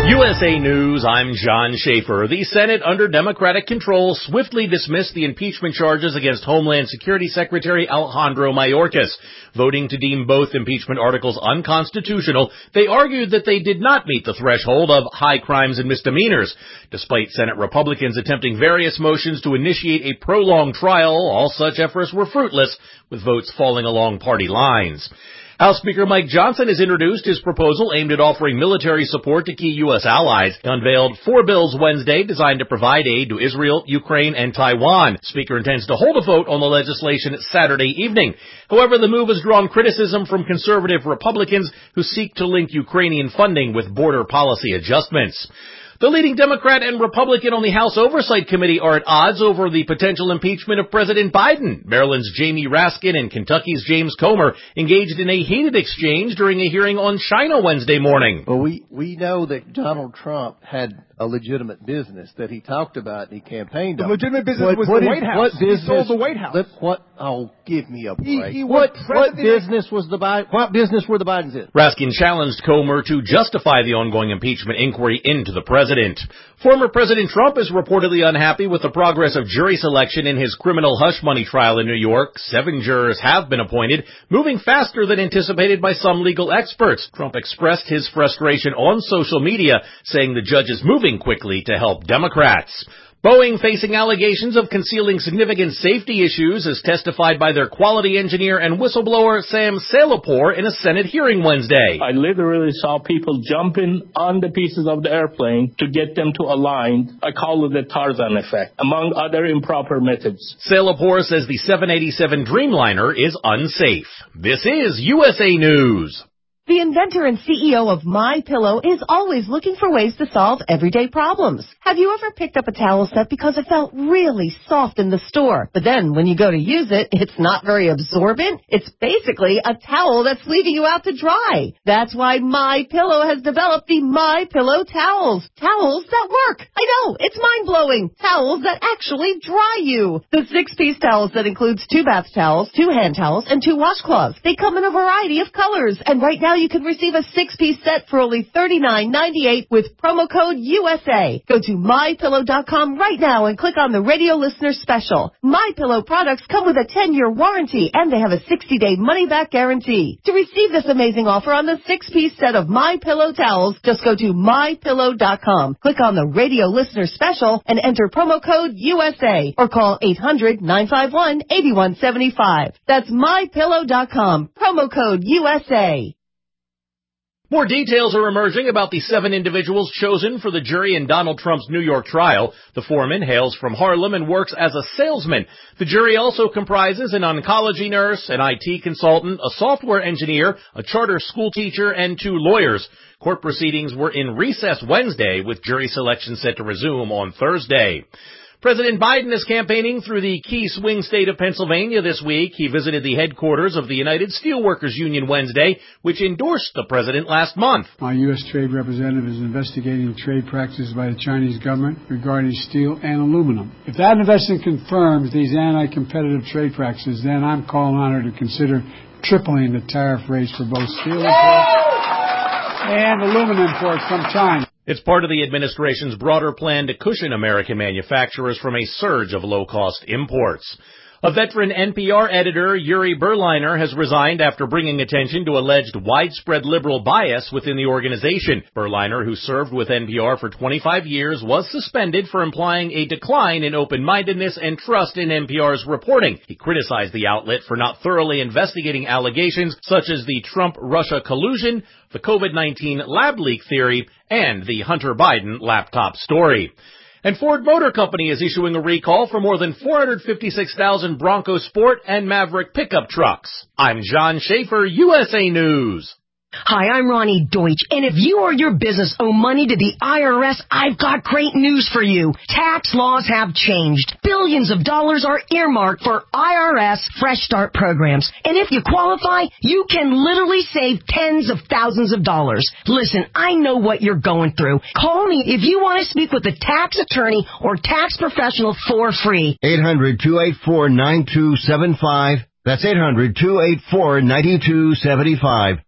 USA News, I'm John Schaefer. The Senate, under Democratic control, swiftly dismissed the impeachment charges against Homeland Security Secretary Alejandro Mayorkas. Voting to deem both impeachment articles unconstitutional, they argued that they did not meet the threshold of high crimes and misdemeanors. Despite Senate Republicans attempting various motions to initiate a prolonged trial, all such efforts were fruitless, with votes falling along party lines. House Speaker Mike Johnson has introduced his proposal aimed at offering military support to key U.S. allies. He unveiled 4 bills Wednesday designed to provide aid to Israel, Ukraine, and Taiwan. Speaker intends to hold a vote on the legislation Saturday evening. However, the move has drawn criticism from conservative Republicans who seek to link Ukrainian funding with border policy adjustments. The leading Democrat and Republican on the House Oversight Committee are at odds over the potential impeachment of President Biden. Maryland's Jamie Raskin and Kentucky's James Comer engaged in a heated exchange during a hearing on China Wednesday morning. Well, we know that Donald Trump had a legitimate business that he talked about and he campaigned on. The legitimate business was the White House. What business? He sold the White House. Oh, give me a break. What business were the Bidens in? Raskin challenged Comer to justify the ongoing impeachment inquiry into the president. Former President Trump is reportedly unhappy with the progress of jury selection in his criminal hush money trial in New York. 7 jurors have been appointed, moving faster than anticipated by some legal experts. Trump expressed his frustration on social media, saying the judge is moving quickly to help Democrats. Boeing facing allegations of concealing significant safety issues as testified by their quality engineer and whistleblower Sam Salapore in a Senate hearing Wednesday. I literally saw people jumping on the pieces of the airplane to get them to align. I call it the Tarzan effect, among other improper methods. Salapore says the 787 Dreamliner is unsafe. This is USA News. The inventor and CEO of MyPillow is always looking for ways to solve everyday problems. Have you ever picked up a towel set because it felt really soft in the store, but then when you go to use it, it's not very absorbent? It's basically a towel that's leaving you out to dry. That's why MyPillow has developed the MyPillow towels. Towels that work. I know, it's mind-blowing. Towels that actually dry you. The 6-piece towel set includes 2 bath towels, 2 hand towels, and 2 washcloths. They come in a variety of colors, and right now you can receive a 6-piece set for only $39.98 with promo code USA. Go to MyPillow.com right now and click on the radio listener special. MyPillow products come with a 10-year warranty and they have a 60-day money-back guarantee. To receive this amazing offer on the 6-piece set of MyPillow towels, just go to MyPillow.com. Click on the radio listener special and enter promo code USA or call 800-951-8175. That's MyPillow.com. Promo code USA. More details are emerging about the 7 individuals chosen for the jury in Donald Trump's New York trial. The foreman hails from Harlem and works as a salesman. The jury also comprises an oncology nurse, an IT consultant, a software engineer, a charter school teacher, and 2 lawyers. Court proceedings were in recess Wednesday, with jury selection set to resume on Thursday. President Biden is campaigning through the key swing state of Pennsylvania this week. He visited the headquarters of the United Steelworkers Union Wednesday, which endorsed the president last month. My U.S. Trade Representative is investigating trade practices by the Chinese government regarding steel and aluminum. If that investigation confirms these anti-competitive trade practices, then I'm calling on her to consider tripling the tariff rates for both steel imports and aluminum imports from China. It's part of the administration's broader plan to cushion American manufacturers from a surge of low-cost imports. A veteran NPR editor, Yuri Berliner, has resigned after bringing attention to alleged widespread liberal bias within the organization. Berliner, who served with NPR for 25 years, was suspended for implying a decline in open-mindedness and trust in NPR's reporting. He criticized the outlet for not thoroughly investigating allegations such as the Trump-Russia collusion, the COVID-19 lab leak theory, and the Hunter Biden laptop story. And Ford Motor Company is issuing a recall for more than 456,000 Bronco Sport and Maverick pickup trucks. I'm John Schaefer, USA News. Hi, I'm Ronnie Deutsch, and if you or your business owe money to the IRS, I've got great news for you. Tax laws have changed. Billions of dollars are earmarked for IRS Fresh Start programs, and if you qualify, you can literally save tens of thousands of dollars. Listen, I know what you're going through. Call me if you want to speak with a tax attorney or tax professional for free. 800-284-9275. That's 800-284-9275.